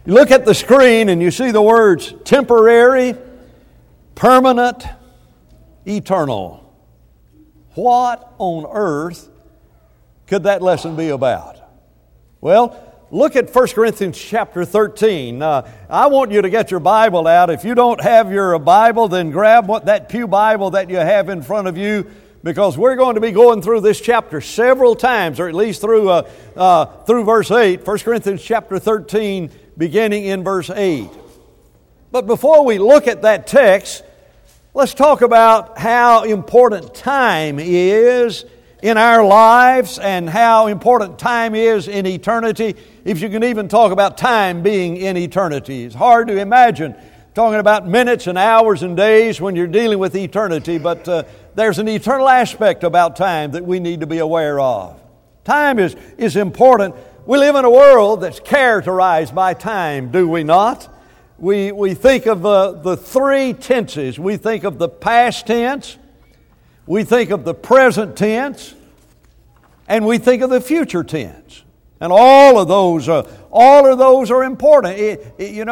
You look at the screen and you see the words temporary, permanent, eternal. What on earth could that lesson be about? Well, look at 1 Corinthians chapter 13. I want you to get your Bible out. If you don't have your Bible, then grab that pew Bible that you have in front of you, because we're going to be going through this chapter several times, or at least through verse 8. 1 Corinthians chapter 13, beginning in verse 8. But before we look at that text, let's talk about how important time is in our lives and how important time is in eternity, if you can even talk about time being in eternity. It's hard to imagine talking about minutes and hours and days when you're dealing with eternity, but there's an eternal aspect about time that we need to be aware of. Time is important. We live in a world that's characterized by time, do we not? We think of the three tenses. We think of the past tense, we think of the present tense, and we think of the future tense. And all of those are important.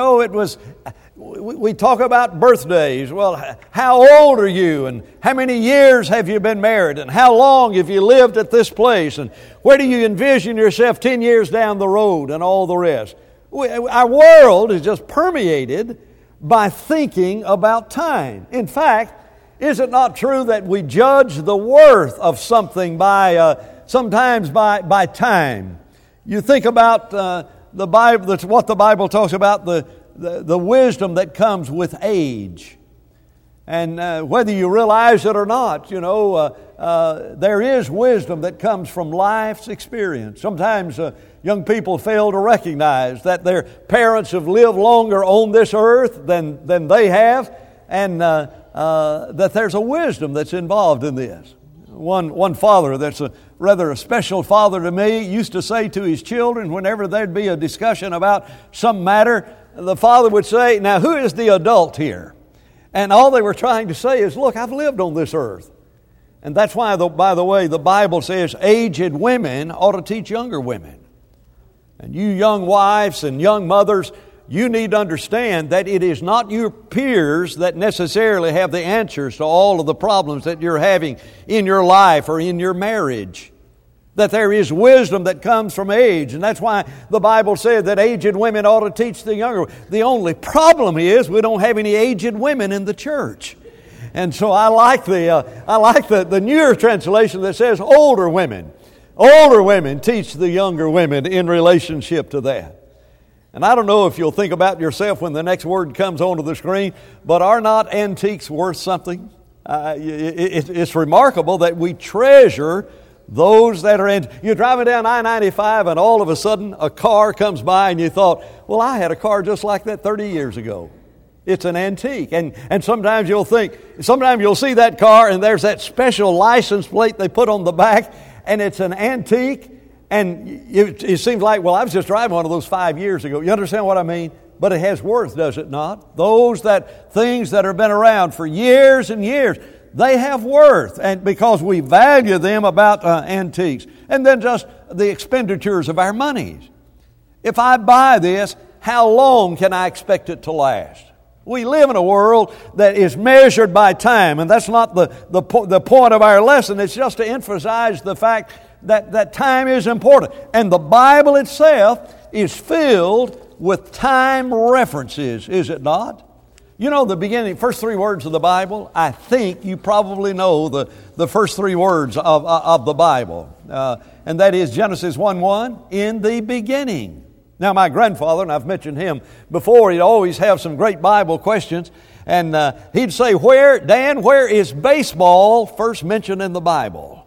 We talk about birthdays. Well, how old are you? And how many years have you been married? And how long have you lived at this place? And where do you envision yourself 10 years down the road? And all the rest. Our world is just permeated by thinking about time. In fact, is it not true that we judge the worth of something sometimes by time? You think about the Bible. That's what the Bible talks about, the wisdom that comes with age. And whether you realize it or not, there is wisdom that comes from life's experience. Sometimes young people fail to recognize that their parents have lived longer on this earth than they have, and that there's a wisdom that's involved in this. One father that's rather a special father to me used to say to his children, whenever there'd be a discussion about some matter, the father would say, "Now who is the adult here?" And all they were trying to say is, "Look, I've lived on this earth." And that's why, by the way, the Bible says aged women ought to teach younger women. And you young wives and young mothers, you need to understand that it is not your peers that necessarily have the answers to all of the problems that you're having in your life or in your marriage. That there is wisdom that comes from age. And that's why the Bible said that aged women ought to teach the younger. The only problem is we don't have any aged women in the church. And so I like the newer translation that says older women. Older women teach the younger women in relationship to that. And I don't know if you'll think about yourself when the next word comes onto the screen, but are not antiques worth something? It's remarkable that we treasure those that are in. You're driving down I-95 and all of a sudden a car comes by and you thought, well, I had a car just like that 30 years ago. It's an antique. And sometimes you'll see that car and there's that special license plate they put on the back and it's an antique. And it seems like, well, I was just driving one of those 5 years ago. You understand what I mean? But it has worth, does it not? Things that have been around for years and years, they have worth. And because we value them about antiques. And then just the expenditures of our monies. If I buy this, how long can I expect it to last? We live in a world that is measured by time. And that's not the point of our lesson. It's just to emphasize the fact that time is important. And the Bible itself is filled with time references, is it not? You know the first three words of the Bible? I think you probably know the first three words of the Bible. And that is Genesis 1:1, in the beginning. Now my grandfather, and I've mentioned him before, he'd always have some great Bible questions. And he'd say, Dan, where is baseball first mentioned in the Bible?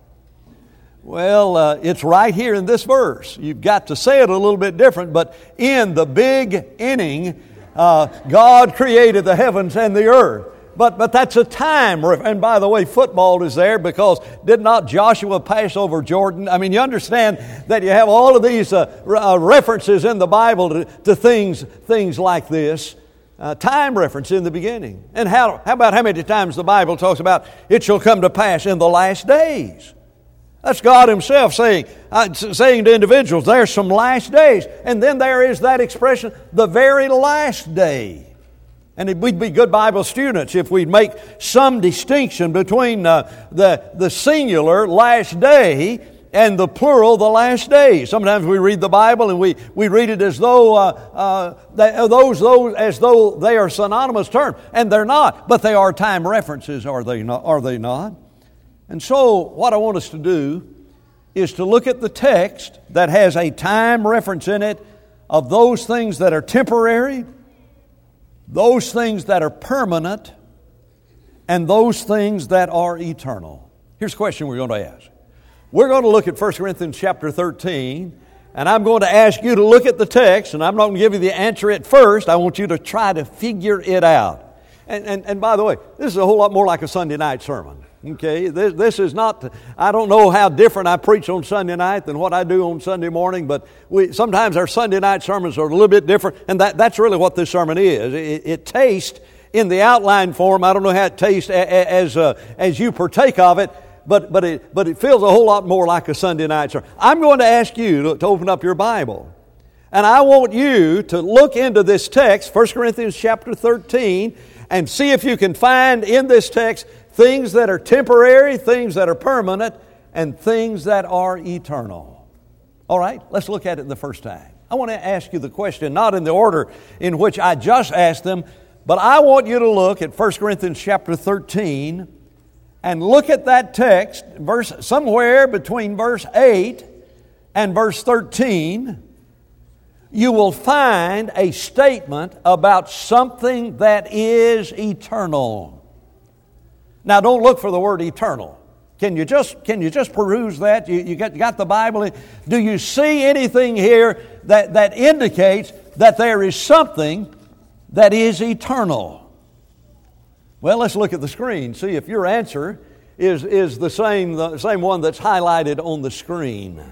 Well, it's right here in this verse. You've got to say it a little bit different, but in the big inning, God created the heavens and the earth. But that's a time. And by the way, football is there because did not Joshua pass over Jordan? I mean, you understand that you have all of these references in the Bible to things like this. Time reference in the beginning. And how about how many times the Bible talks about it shall come to pass in the last days? That's God Himself saying to individuals, there's some last days. And then there is that expression, the very last day. And we'd be good Bible students if we'd make some distinction between the singular last day and the plural the last day. Sometimes we read the Bible and we read it as though as though they are synonymous terms, and they're not. But they are time references, are they not? Are they not? And so what I want us to do is to look at the text that has a time reference in it of those things that are temporary, those things that are permanent, and those things that are eternal. Here's a question we're going to ask. We're going to look at 1 Corinthians chapter 13, and I'm going to ask you to look at the text, and I'm not going to give you the answer at first. I want you to try to figure it out. And by the way, this is a whole lot more like a Sunday night sermon. Okay, this is not, I don't know how different I preach on Sunday night than what I do on Sunday morning, but sometimes our Sunday night sermons are a little bit different, and that's really what this sermon is. It tastes in the outline form. I don't know how it tastes as you partake of it, but it feels a whole lot more like a Sunday night sermon. I'm going to ask you to open up your Bible, and I want you to look into this text, 1 Corinthians chapter 13, and see if you can find in this text things that are temporary, things that are permanent, and things that are eternal. All right, let's look at it the first time. I want to ask you the question, not in the order in which I just asked them, but I want you to look at 1 Corinthians chapter 13 and look at that text, somewhere between verse 8 and verse 13. You will find a statement about something that is eternal. Now, don't look for the word eternal. Can you just peruse that? You got the Bible? Do you see anything here that indicates that there is something that is eternal? Well, let's look at the screen. See if your answer is the same one that's highlighted on the screen.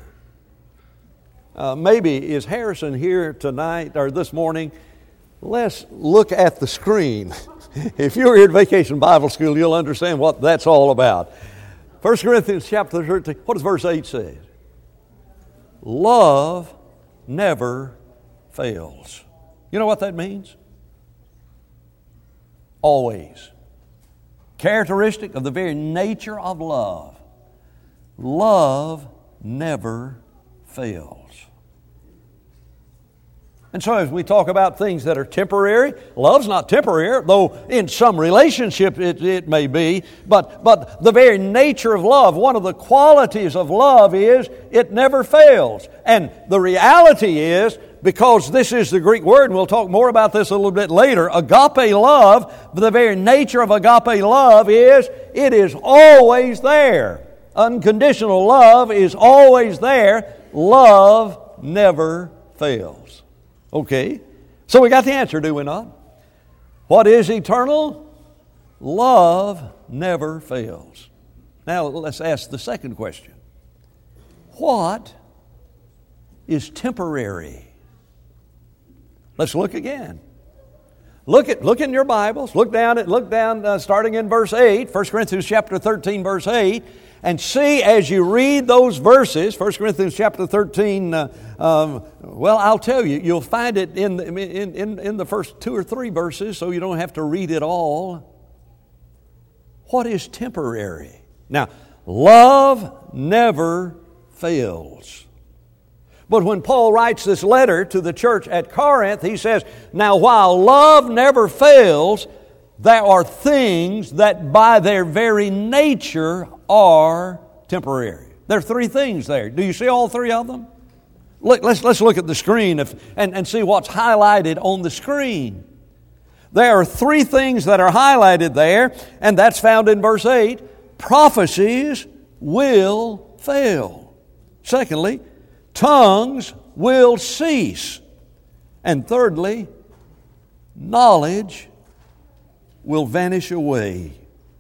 Maybe is Harrison here tonight or this morning? Let's look at the screen. If you were here at Vacation Bible School, you'll understand what that's all about. 1 Corinthians chapter 13, what does verse 8 say? Love never fails. You know what that means? Always. Characteristic of the very nature of love. Love never fails. And so as we talk about things that are temporary, love's not temporary, though in some relationship it may be, but the very nature of love, one of the qualities of love is it never fails. And the reality is, because this is the Greek word, and we'll talk more about this a little bit later, agape love, the very nature of agape love is it is always there. Unconditional love is always there. Love never fails. Okay, so we got the answer, do we not? What is eternal? Love never fails. Now let's ask the second question. What is temporary? Let's look again. Look in your Bibles. Look down starting in verse 8, 1 Corinthians chapter 13, verse 8, and see as you read those verses, 1 Corinthians chapter 13, I'll tell you, you'll find it in the first 2 or 3 verses, so you don't have to read it all. What is temporary? Now, love never fails. But when Paul writes this letter to the church at Corinth, he says, now while love never fails, there are things that by their very nature are temporary. There are 3 things there. Do you see all 3 of them? Let's look at the screen and see what's highlighted on the screen. There are 3 things that are highlighted there, and that's found in verse 8. Prophecies will fail. Secondly, tongues will cease. And thirdly, knowledge will vanish away.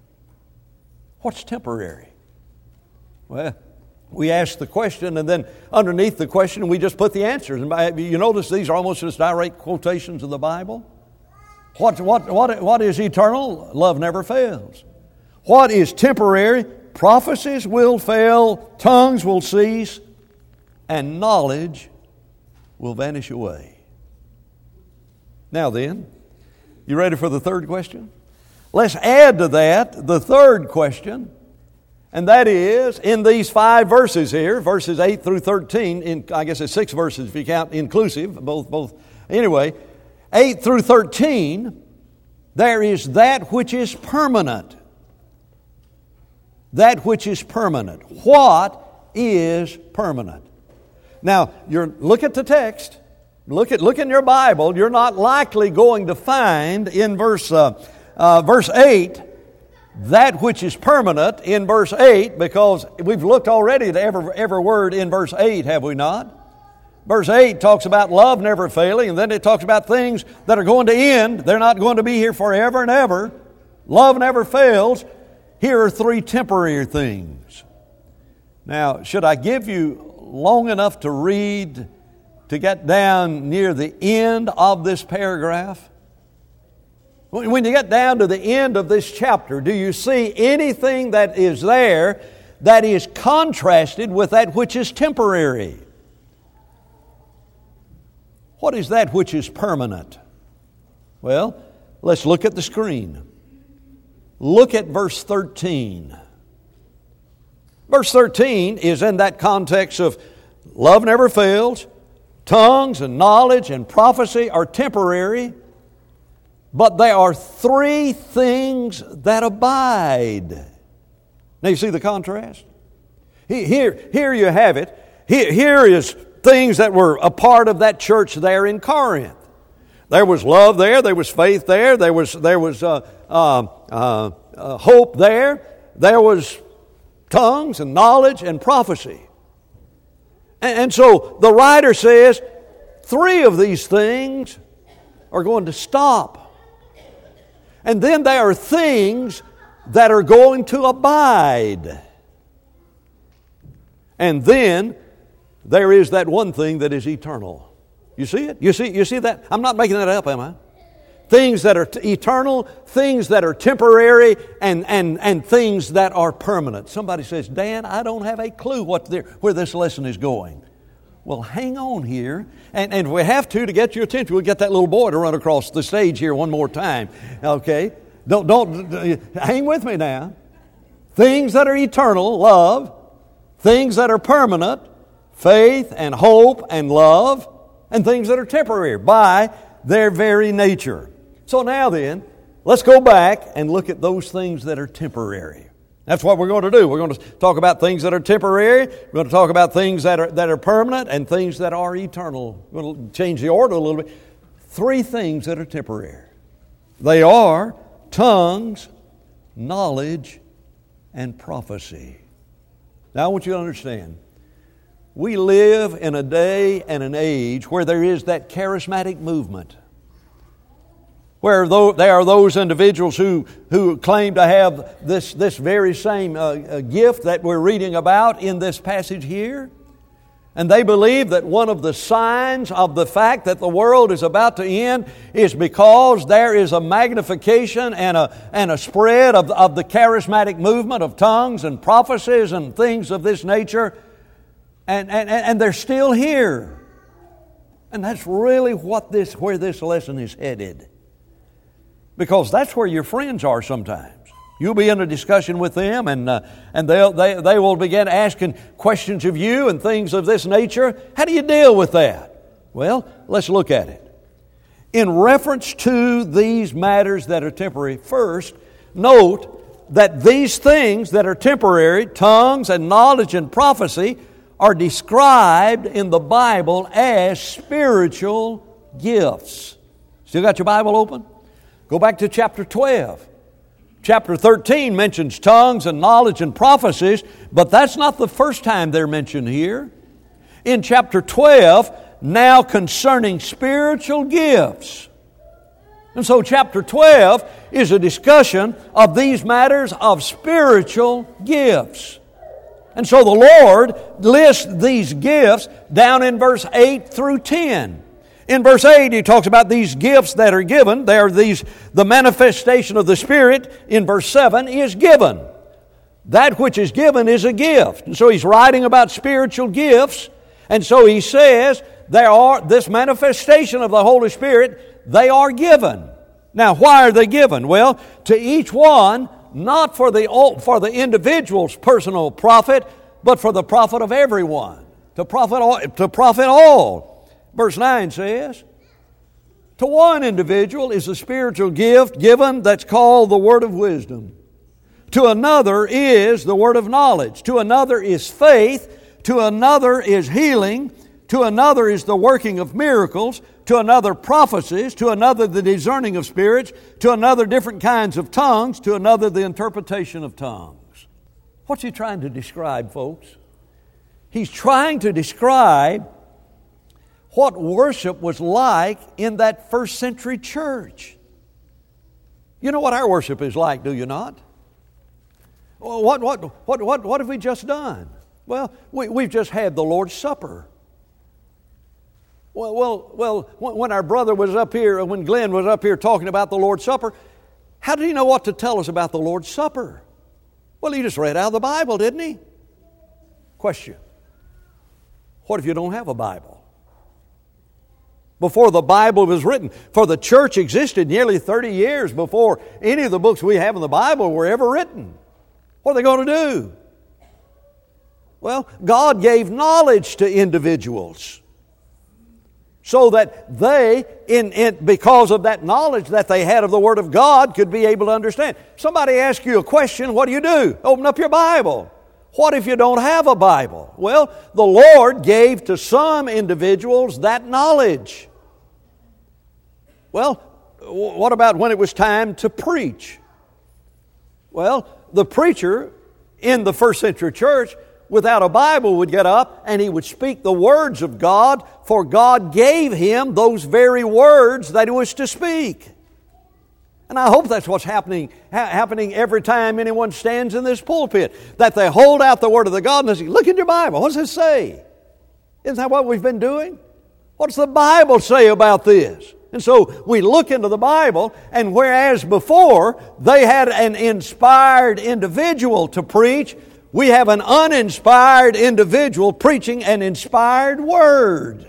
What's temporary? Well, we ask the question, and then underneath the question, we just put the answers. And you notice these are almost just direct quotations of the Bible. What is eternal? Love never fails. What is temporary? prophecies will fail, tongues will cease, and knowledge will vanish away. Now then, you ready for the third question? Let's add to that the third question, and that is, in these 5 verses here, verses 8 through 13, I guess it's 6 verses if you count inclusive, both. Anyway, 8 through 13, there is that which is permanent. That which is permanent. What is permanent? Now, look at the text. Look in your Bible. You're not likely going to find in verse 8 that which is permanent in verse 8, because we've looked already at every word in verse 8, have we not? Verse 8 talks about love never failing, and then it talks about things that are going to end. They're not going to be here forever and ever. Love never fails. Here are 3 temporary things. Now, should I give you long enough to read to get down near the end of this paragraph? When you get down to the end of this chapter, do you see anything that is there that is contrasted with that which is temporary? What is that which is permanent? Well, let's look at the screen. Look at verse 13. Verse 13 is in that context of love never fails, tongues and knowledge and prophecy are temporary, but there are 3 things that abide. Now you see the contrast? Here you have it. Here is things that were a part of that church there in Corinth. There was love there. There was faith there. There was hope there. There was tongues and knowledge and prophecy. And so the writer says 3 of these things are going to stop. And then there are things that are going to abide. And then there is that one thing that is eternal. You see it? You see that? I'm not making that up, am I? Things that are eternal, things that are temporary, and things that are permanent. Somebody says, Dan, I don't have a clue where this lesson is going. Well, hang on here, and if we have to get your attention, we'll get that little boy to run across the stage here one more time. Okay? Don't hang with me now. Things that are eternal, love. Things that are permanent, faith and hope and love. And things that are temporary by their very nature. So now then, let's go back and look at those things that are temporary. That's what we're going to do. We're going to talk about things that are temporary. We're going to talk about things that are permanent and things that are eternal. We're going to change the order a little bit. 3 things that are temporary. They are tongues, knowledge, and prophecy. Now I want you to understand, we live in a day and an age where there is that charismatic movement, where there are those individuals who claim to have this very same gift that we're reading about in this passage here. And they believe that one of the signs of the fact that the world is about to end is because there is a magnification and a spread of the charismatic movement of tongues and prophecies and things of this nature. And they're still here. And that's really where this lesson is headed. Because that's where your friends are sometimes. You'll be in a discussion with them, and they will begin asking questions of you and things of this nature. How do you deal with that? Well, let's look at it. In reference to these matters that are temporary, first, note that these things that are temporary, tongues and knowledge and prophecy, are described in the Bible as spiritual gifts. Still got your Bible open? Go back to chapter 12. Chapter 13 mentions tongues and knowledge and prophecies, but that's not the first time they're mentioned here. In chapter 12, now concerning spiritual gifts. And so chapter 12 is a discussion of these matters of spiritual gifts. And so the Lord lists these gifts down in verse 8 through 10. In verse 8, He talks about these gifts that are given. They are the manifestation of the Spirit in verse 7 is given. That which is given is a gift. And so he's writing about spiritual gifts. And so he says, this manifestation of the Holy Spirit, they are given. Now, why are they given? Well, to each one, not for the individual's personal profit, but for the profit of everyone. To profit all. Verse 9 says, to one individual is a spiritual gift given that's called the word of wisdom. To another is the word of knowledge. To another is faith. To another is healing. To another is the working of miracles. To another prophecies. To another the discerning of spirits. To another different kinds of tongues. To another the interpretation of tongues. What's he trying to describe, folks? He's trying to describe what worship was like in that first century church. You know what our worship is like, do you not? Well, what have we just done? Well, we've just had the Lord's Supper. Well, when our brother was up here, when Glenn was up here talking about the Lord's Supper, how did he know what to tell us about the Lord's Supper? Well, he just read out of the Bible, didn't he? Question. What if you don't have a Bible? Before the Bible was written, for the church existed nearly 30 years before any of the books we have in the Bible were ever written. What are they going to do? Well, God gave knowledge to individuals so that they, because of that knowledge that they had of the Word of God, could be able to understand. Somebody asks you a question, what do? Open up your Bible. What if you don't have a Bible? Well, the Lord gave to some individuals that knowledge. Well, what about when it was time to preach? Well, the preacher in the first century church without a Bible would get up and he would speak the words of God, for God gave him those very words that he was to speak. And I hope that's what's happening every time anyone stands in this pulpit, that they hold out the Word of the God and they say, look in your Bible, what does it say? Isn't that what we've been doing? What does the Bible say about this? And so we look into the Bible, and whereas before they had an inspired individual to preach, we have an uninspired individual preaching an inspired Word.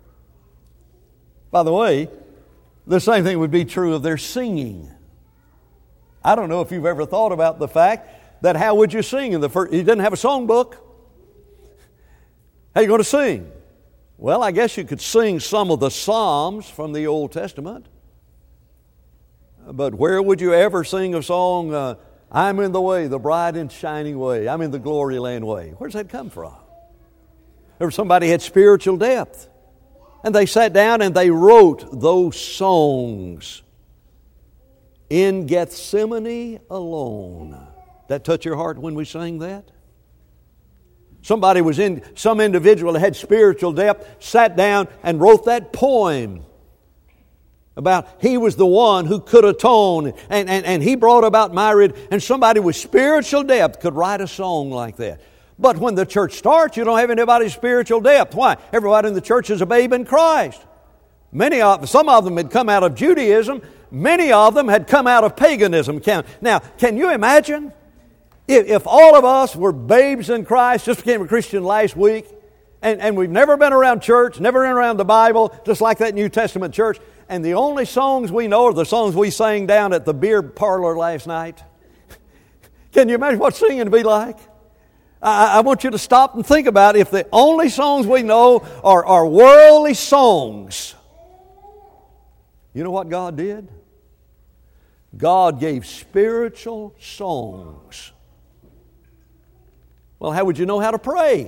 By the way, the same thing would be true of their singing. I don't know if you've ever thought about the fact that how would you sing in the first... You didn't have a songbook. How are you going to sing? Well, I guess you could sing some of the Psalms from the Old Testament. But where would you ever sing a song, I'm in the way, the bright and shining way, I'm in the glory land way? Where's that come from? Or somebody had spiritual depth. And they sat down and they wrote those songs in Gethsemane alone. That touch your heart when we sang that? Some individual that had spiritual depth sat down and wrote that poem about he was the one who could atone and he brought about my and somebody with spiritual depth could write a song like that. But when the church starts, you don't have anybody's spiritual depth. Why? Everybody in the church is a babe in Christ. Some of them had come out of Judaism. Many of them had come out of paganism. Now, can you imagine if all of us were babes in Christ, just became a Christian last week, and we've never been around church, never been around the Bible, just like that New Testament church, and the only songs we know are the songs we sang down at the beer parlor last night? Can you imagine what singing would be like? I want you to stop and think about it. If the only songs we know are worldly songs, you know what God did? God gave spiritual songs. Well, how would you know how to pray?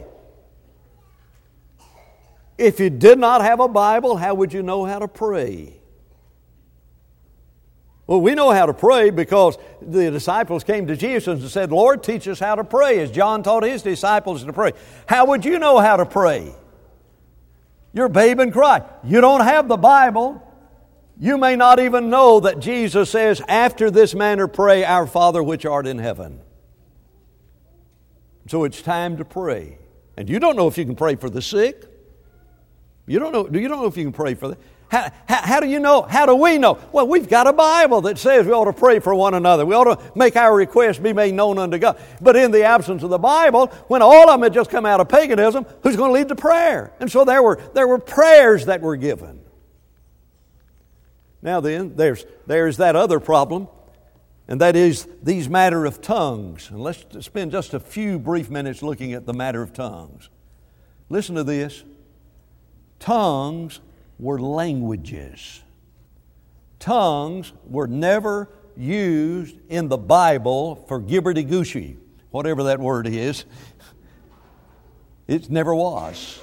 If you did not have a Bible, how would you know how to pray? Well, we know how to pray because the disciples came to Jesus and said, Lord, teach us how to pray, as John taught his disciples to pray. How would you know how to pray? You're a babe in Christ. You don't have the Bible. You may not even know that Jesus says, after this manner pray, Our Father which art in heaven. So it's time to pray. And you don't know if you can pray for the sick. You don't know if you can pray for that. How do you know? How do we know? Well, we've got a Bible that says we ought to pray for one another. We ought to make our requests be made known unto God. But in the absence of the Bible, when all of them had just come out of paganism, who's going to lead to prayer? And so there were prayers that were given. Now then, there's that other problem, and that is these matter of tongues. And let's spend just a few brief minutes looking at the matter of tongues. Listen to this. Tongues were languages. Tongues were never used in the Bible for gibberdy-gooshy, whatever that word is. It never was.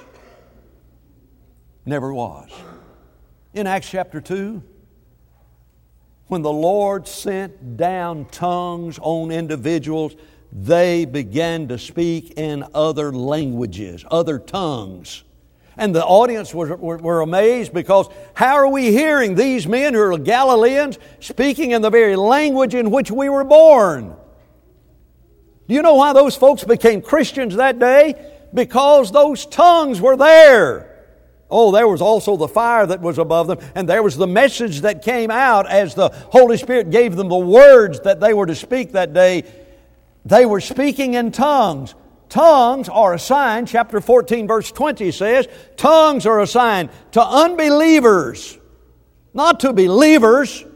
Never was. In Acts chapter 2, when the Lord sent down tongues on individuals, they began to speak in other languages, other tongues. And the audience were amazed because how are we hearing these men who are Galileans speaking in the very language in which we were born? Do you know why those folks became Christians that day? Because those tongues were there. Oh, there was also the fire that was above them, and there was the message that came out as the Holy Spirit gave them the words that they were to speak that day. They were speaking in tongues. Tongues are a sign, chapter 14, verse 20 says, tongues are a sign to unbelievers, not to believers.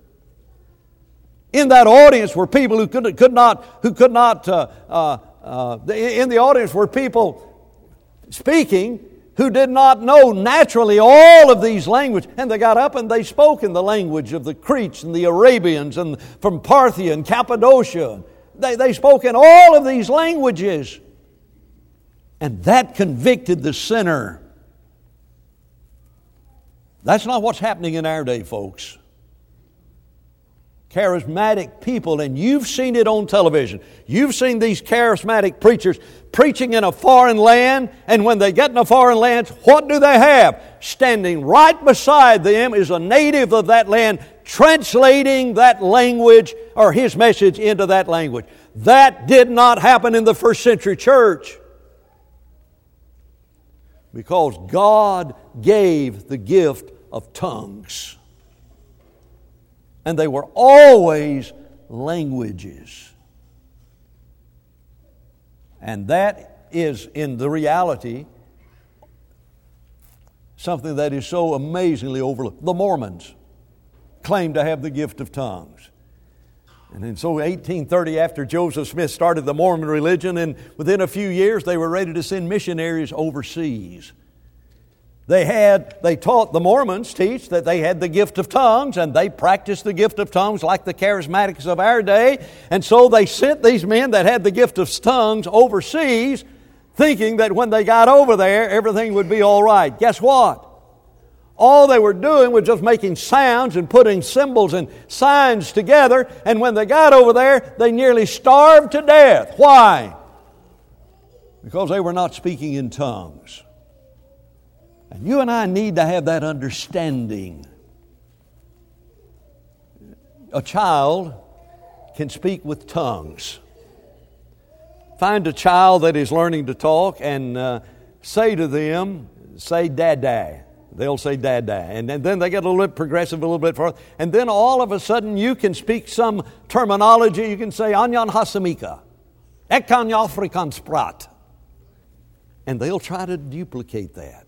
In that audience were people who could not. In the audience were people speaking who did not know naturally all of these languages. And they got up and they spoke in the language of the Cretes and the Arabians and from Parthia and Cappadocia. They spoke in all of these languages. And that convicted the sinner. That's not what's happening in our day, folks. Charismatic people, and you've seen it on television. You've seen these charismatic preachers preaching in a foreign land, and when they get in a foreign land, what do they have? Standing right beside them is a native of that land, translating that language or his message into that language. That did not happen in the first century church. Because God gave the gift of tongues. And they were always languages. And that is, in the reality, something that is so amazingly overlooked. The Mormons claim to have the gift of tongues. And so 1830, after Joseph Smith started the Mormon religion, and within a few years they were ready to send missionaries overseas. The Mormons teach that they had the gift of tongues, and they practiced the gift of tongues like the charismatics of our day. And so they sent these men that had the gift of tongues overseas, thinking that when they got over there, everything would be all right. Guess what? All they were doing was just making sounds and putting symbols and signs together. And when they got over there, they nearly starved to death. Why? Because they were not speaking in tongues. And you and I need to have that understanding. A child can speak with tongues. Find a child that is learning to talk and say to them, say dada. They'll say dada. And then they get a little bit progressive, a little bit further. And then all of a sudden you can speak some terminology. You can say, Anyan Hasamika. Ekan Afrikan Sprat. And they'll try to duplicate that.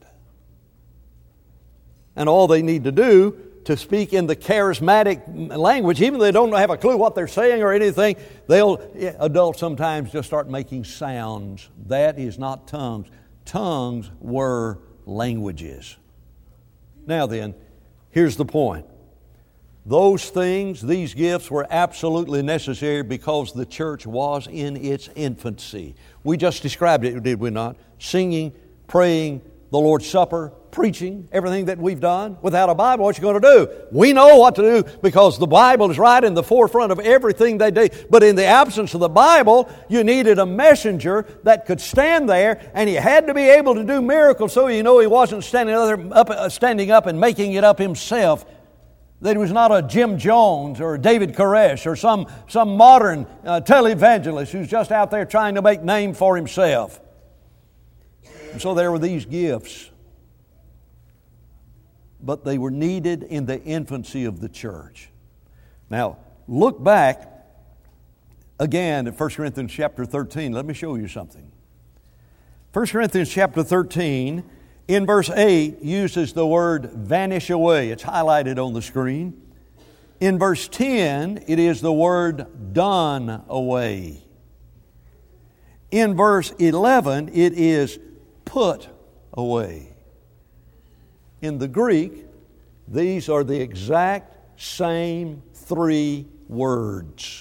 And all they need to do to speak in the charismatic language, even though they don't have a clue what they're saying or anything, adults sometimes just start making sounds. That is not tongues. Tongues were languages. Now then, here's the point. Those things, these gifts were absolutely necessary because the church was in its infancy. We just described it, did we not? Singing, praying, the Lord's Supper, preaching, everything that we've done. Without a Bible, what you going to do? We know what to do because the Bible is right in the forefront of everything they do. But in the absence of the Bible, you needed a messenger that could stand there, and he had to be able to do miracles so you know he wasn't standing up and making it up himself. That he was not a Jim Jones or David Koresh or some modern televangelist who's just out there trying to make name for himself. And so there were these gifts. but they were needed in the infancy of the church. Now, look back again at 1 Corinthians chapter 13. Let me show you something. 1 Corinthians chapter 13, in verse 8, uses the word vanish away. It's highlighted on the screen. In verse 10, it is the word done away. In verse 11, it is put away. In the Greek, these are the exact same three words.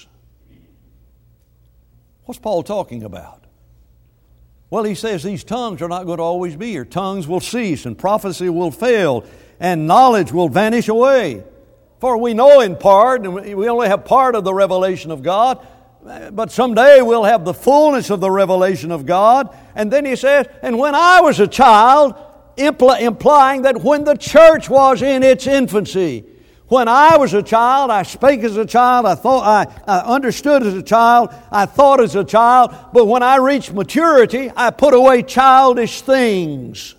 What's Paul talking about? Well, he says these tongues are not going to always be here. Tongues will cease, and prophecy will fail, and knowledge will vanish away. For we know in part, and we only have part of the revelation of God, but someday we'll have the fullness of the revelation of God. And then he says, and when I was a child, implying that when the church was in its infancy, when I was a child, I spake as a child, I understood as a child, I thought as a child, but when I reached maturity, I put away childish things.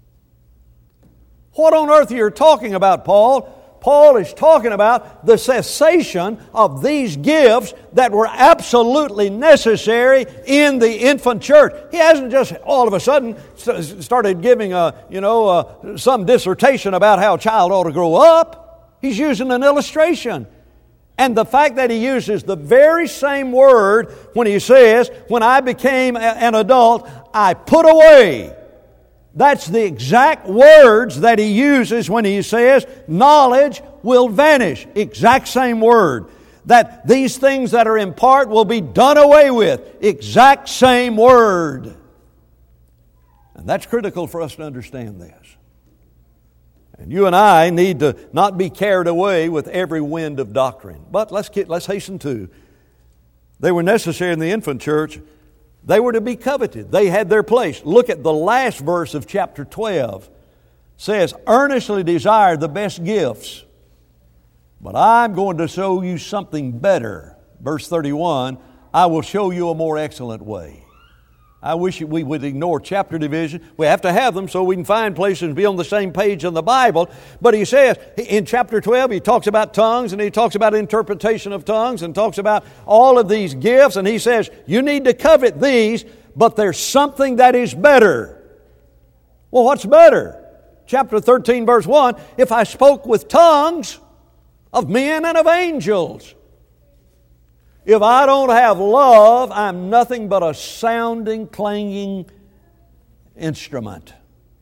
What on earth are you talking about, Paul? Paul is talking about the cessation of these gifts that were absolutely necessary in the infant church. He hasn't just all of a sudden started giving some dissertation about how a child ought to grow up. He's using an illustration. And the fact that he uses the very same word when he says, when I became an adult, I put away. That's the exact words that he uses when he says, knowledge will vanish. Exact same word. That these things that are in part will be done away with. Exact same word. And that's critical for us to understand this. And you and I need to not be carried away with every wind of doctrine. But let's hasten to. They were necessary in the infant church. They were to be coveted. They had their place. Look at the last verse of chapter 12. It says, earnestly desire the best gifts, but I'm going to show you something better. Verse 31, I will show you a more excellent way. I wish we would ignore chapter division. We have to have them so we can find places and be on the same page in the Bible. But he says, in chapter 12, he talks about tongues and he talks about interpretation of tongues and talks about all of these gifts. And he says, you need to covet these, but there's something that is better. Well, what's better? Chapter 13, verse 1, if I spoke with tongues of men and of angels. If I don't have love, I'm nothing but a sounding, clanging instrument.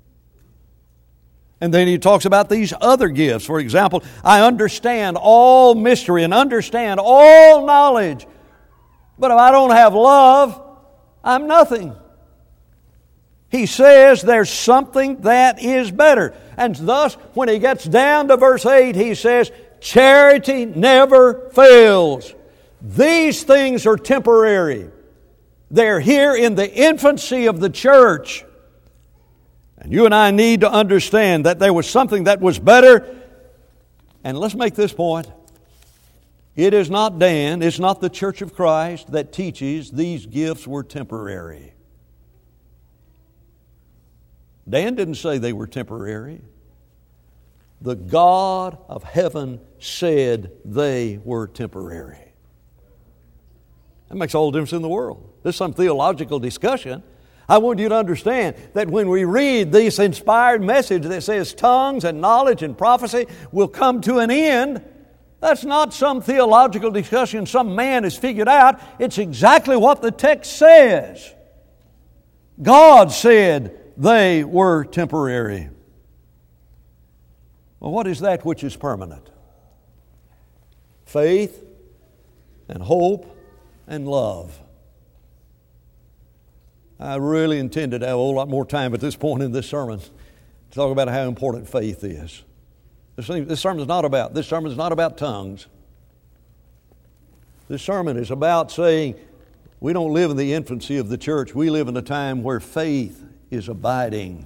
And then he talks about these other gifts. For example, I understand all mystery and understand all knowledge. But if I don't have love, I'm nothing. He says there's something that is better. And thus, when he gets down to verse 8, he says, charity never fails. These things are temporary. They're here in the infancy of the church. And you and I need to understand that there was something that was better. And let's make this point. It is not Dan, it's not the Church of Christ that teaches these gifts were temporary. Dan didn't say they were temporary. The God of heaven said they were temporary. That makes all the difference in the world. There's some theological discussion. I want you to understand that when we read this inspired message that says tongues and knowledge and prophecy will come to an end, that's not some theological discussion some man has figured out. It's exactly what the text says. God said they were temporary. Well, what is that which is permanent? Faith and hope and love. I really intended to have a whole lot more time at this point in this sermon to talk about how important faith is. This sermon is not about tongues. This sermon is about saying we don't live in the infancy of the church. We live in a time where faith is abiding.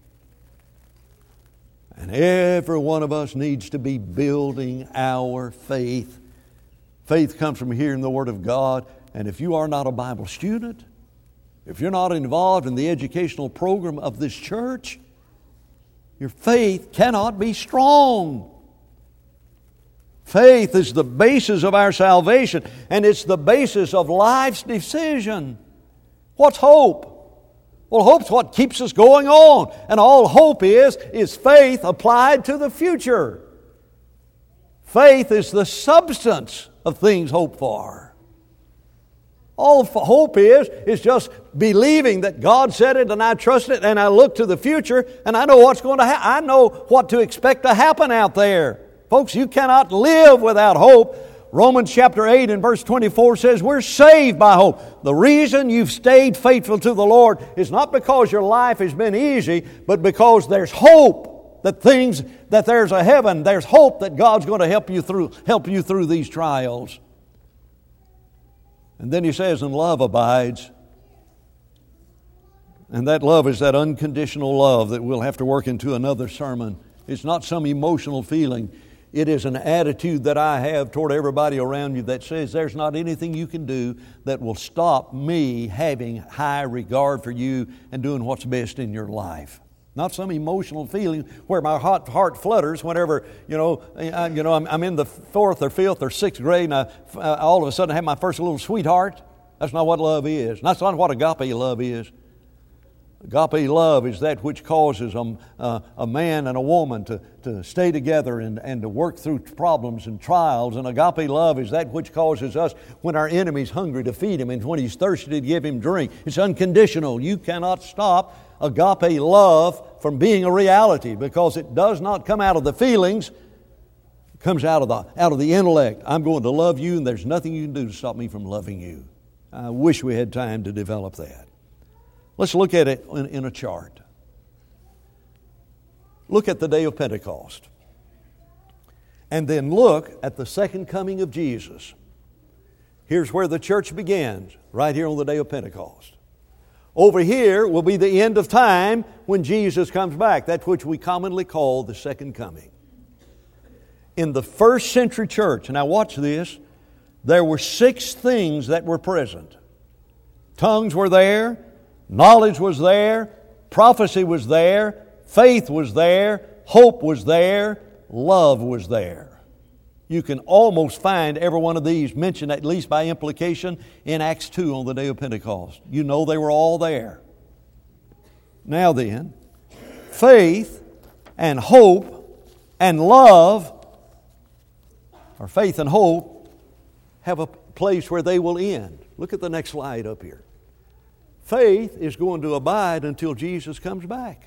And every one of us needs to be building our faith. Faith comes from hearing the Word of God. And if you are not a Bible student, if you're not involved in the educational program of this church, your faith cannot be strong. Faith is the basis of our salvation, and it's the basis of life's decision. What's hope? Well, hope's what keeps us going on. And all hope is faith applied to the future. Faith is the substance of things hoped for. All hope is just believing that God said it and I trust it and I look to the future and I know what's going to happen. I know what to expect to happen out there. Folks, you cannot live without hope. Romans chapter 8 and verse 24 says we're saved by hope. The reason you've stayed faithful to the Lord is not because your life has been easy, but because there's hope that there's a heaven. There's hope that God's going to help you through these trials. And then he says, and love abides. And that love is that unconditional love that we'll have to work into another sermon. It's not some emotional feeling. It is an attitude that I have toward everybody around you that says there's not anything you can do that will stop me having high regard for you and doing what's best in your life. Not some emotional feeling where my heart flutters whenever, I'm in the 4th or 5th or 6th grade and I all of a sudden have my first little sweetheart. That's not what love is. That's not what agape love is. Agape love is that which causes a man and a woman to stay together and to work through problems and trials. And agape love is that which causes us, when our enemy's hungry, to feed him, and when he's thirsty, to give him drink. It's unconditional. You cannot stop agape love from being a reality because it does not come out of the feelings. It comes out of the intellect. I'm going to love you, and there's nothing you can do to stop me from loving you. I wish we had time to develop that. Let's look at it in a chart. Look at the day of Pentecost. And then look at the second coming of Jesus. Here's where the church begins, right here on the day of Pentecost. Over here will be the end of time when Jesus comes back, that which we commonly call the second coming. In the first century church, and now watch this, there were 6 things that were present. Tongues were there. Knowledge was there, prophecy was there, faith was there, hope was there, love was there. You can almost find every one of these mentioned, at least by implication, in Acts 2 on the day of Pentecost. You know they were all there. Now then, faith and hope and love, or faith and hope, have a place where they will end. Look at the next slide up here. Faith is going to abide until Jesus comes back.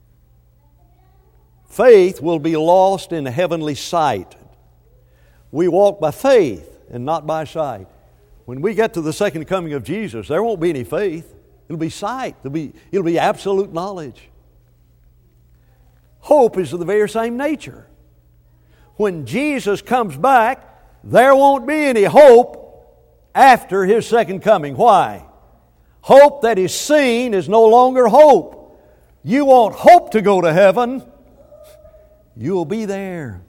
Faith will be lost in heavenly sight. We walk by faith and not by sight. When we get to the second coming of Jesus, there won't be any faith. It'll be sight. It'll be absolute knowledge. Hope is of the very same nature. When Jesus comes back, there won't be any hope after His second coming. Why? Hope that is seen is no longer hope. You won't hope to go to heaven. You'll be there.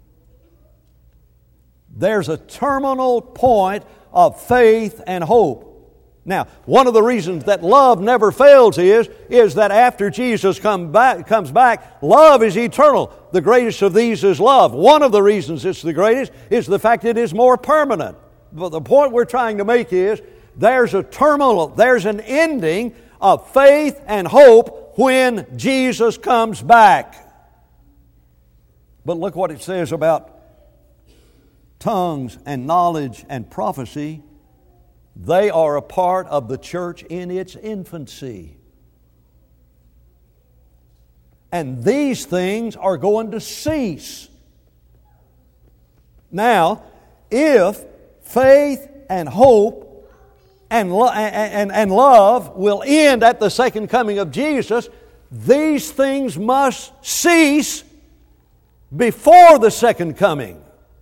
There's a terminal point of faith and hope. Now, one of the reasons that love never fails is that after Jesus comes back, love is eternal. The greatest of these is love. One of the reasons it's the greatest is the fact it is more permanent. But the point we're trying to make is there's an ending of faith and hope when Jesus comes back. But look what it says about tongues and knowledge and prophecy. They are a part of the church in its infancy. And these things are going to cease. Now, if faith and hope and love will end at the second coming of Jesus, these things must cease before the second coming.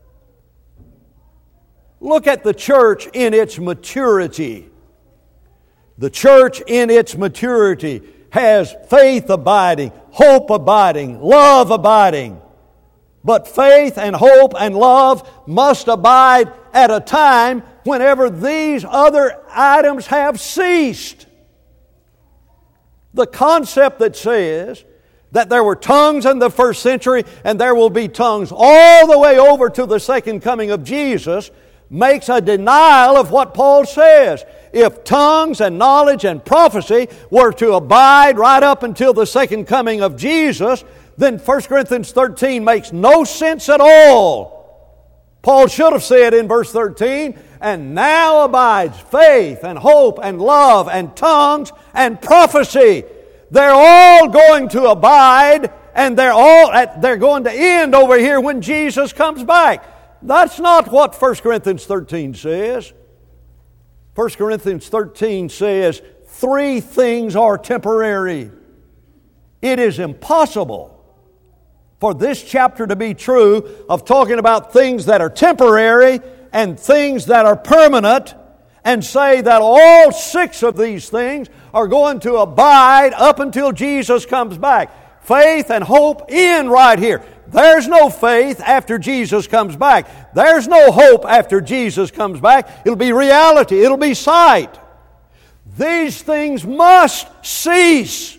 Look at the church in its maturity. The church in its maturity has faith abiding, hope abiding, love abiding. But faith and hope and love must abide at a time whenever these other items have ceased. The concept that says that there were tongues in the first century and there will be tongues all the way over to the second coming of Jesus makes a denial of what Paul says. If tongues and knowledge and prophecy were to abide right up until the second coming of Jesus, then 1 Corinthians 13 makes no sense at all. Paul should have said in verse 13, and now abides faith and hope and love and tongues and prophecy. They're all going to abide, and they're going to end over here when Jesus comes back. That's not what 1 Corinthians 13 says. 1 Corinthians 13 says 3 things are temporary. It is impossible for this chapter to be true of talking about things that are temporary and things that are permanent and say that all 6 of these things are going to abide up until Jesus comes back. Faith and hope end right here. There's no faith after Jesus comes back. There's no hope after Jesus comes back. It'll be reality. It'll be sight. These things must cease.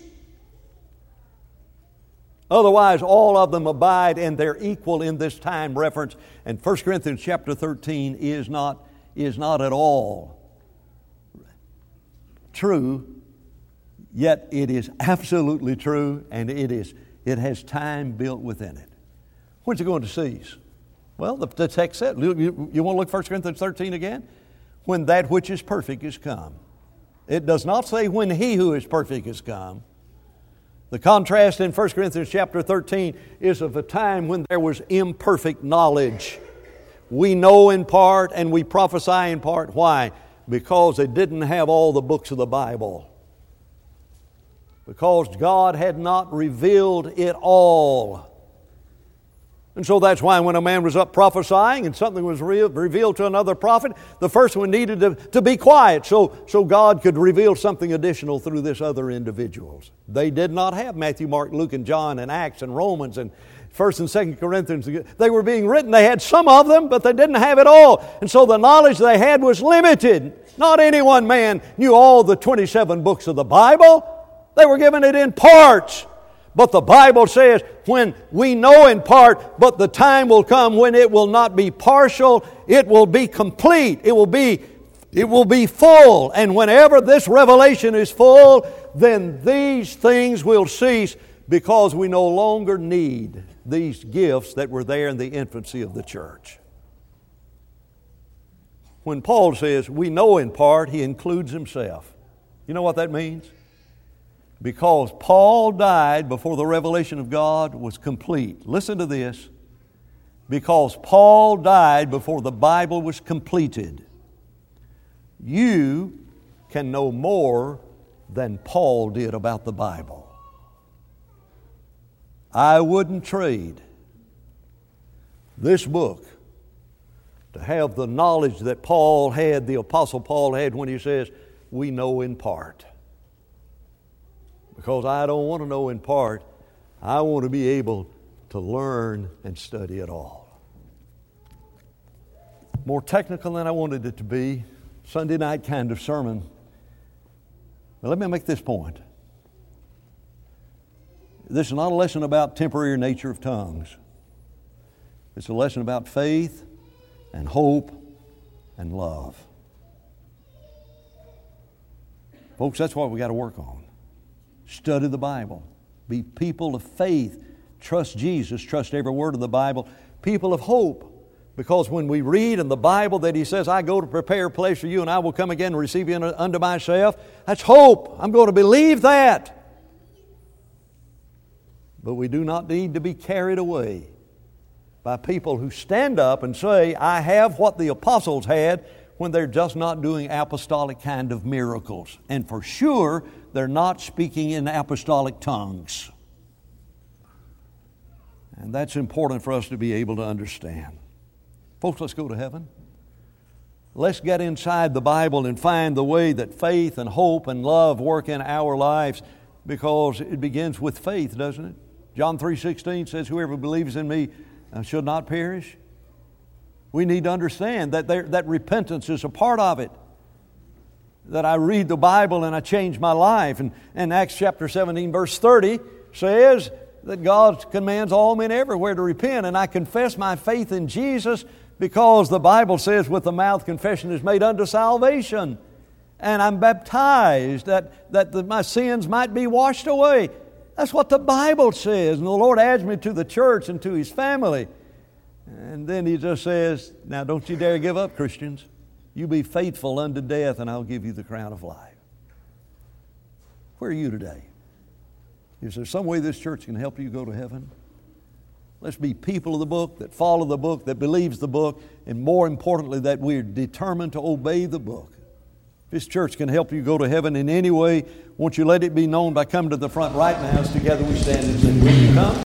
Otherwise, all of them abide and they're equal in this time reference. And 1 Corinthians chapter 13 is not at all true, yet it is absolutely true, and it has time built within it. When's it going to cease? Well, the text said, you want to look 1 Corinthians 13 again? When that which is perfect is come. It does not say when he who is perfect is come. The contrast in 1 Corinthians chapter 13 is of a time when there was imperfect knowledge. We know in part and we prophesy in part. Why? Because they didn't have all the books of the Bible. Because God had not revealed it all. And so that's why when a man was up prophesying and something was revealed to another prophet, the first one needed to be quiet so God could reveal something additional through this other individuals. They did not have Matthew, Mark, Luke, and John, and Acts, and Romans, and 1st and 2nd Corinthians. They were being written. They had some of them, but they didn't have it all. And so the knowledge they had was limited. Not any one man knew all the 27 books of the Bible. They were given it in parts. But the Bible says when we know in part, but the time will come when it will not be partial, it will be complete, it will be full. And whenever this revelation is full, then these things will cease because we no longer need these gifts that were there in the infancy of the church. When Paul says we know in part, he includes himself. You know what that means? Because Paul died before the revelation of God was complete. Listen to this. Because Paul died before the Bible was completed, you can know more than Paul did about the Bible. I wouldn't trade this book to have the knowledge that Paul had, the Apostle Paul had, when he says, we know in part. Because I don't want to know in part. I want to be able to learn and study it all. More technical than I wanted it to be. Sunday night kind of sermon. But let me make this point. This is not a lesson about temporary nature of tongues. It's a lesson about faith and hope and love. Folks, that's what we got to work on. Study the Bible. Be people of faith. Trust Jesus. Trust every word of the Bible. People of hope. Because when we read in the Bible that He says, I go to prepare a place for you and I will come again and receive you unto myself, that's hope. I'm going to believe that. But we do not need to be carried away by people who stand up and say, I have what the apostles had, when they're just not doing apostolic kind of miracles. And for sure, they're not speaking in apostolic tongues. And that's important for us to be able to understand. Folks, let's go to heaven. Let's get inside the Bible and find the way that faith and hope and love work in our lives, because it begins with faith, doesn't it? John 3:16 says, whoever believes in me should not perish. We need to understand that repentance is a part of it. That I read the Bible and I change my life. And Acts chapter 17 verse 30 says that God commands all men everywhere to repent. And I confess my faith in Jesus because the Bible says with the mouth confession is made unto salvation. And I'm baptized that my sins might be washed away. That's what the Bible says. And the Lord adds me to the church and to His family. And then He just says, now don't you dare give up, Christians. You be faithful unto death and I'll give you the crown of life. Where are you today? Is there some way this church can help you go to heaven? Let's be people of the book, that follow the book, that believes the book, and more importantly, that we're determined to obey the book. If this church can help you go to heaven in any way, won't you let it be known by coming to the front right now as together we stand and sing. Will you come?